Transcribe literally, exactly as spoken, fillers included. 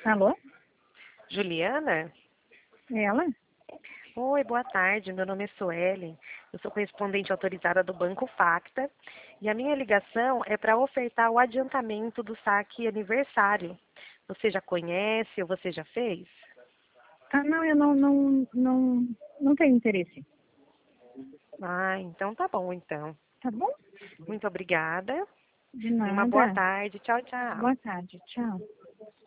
Alô? Juliana? Ela? Oi, boa tarde. Meu nome é Suelen. Eu sou correspondente autorizada do Banco Facta e a minha ligação é para ofertar o adiantamento do saque aniversário. Você já conhece ou você já fez? Ah, não, eu não, não, não, não tenho interesse. Ah, então tá bom, então. Tá bom? Muito obrigada De e uma boa nada. tarde. Tchau, tchau. Boa tarde. Tchau.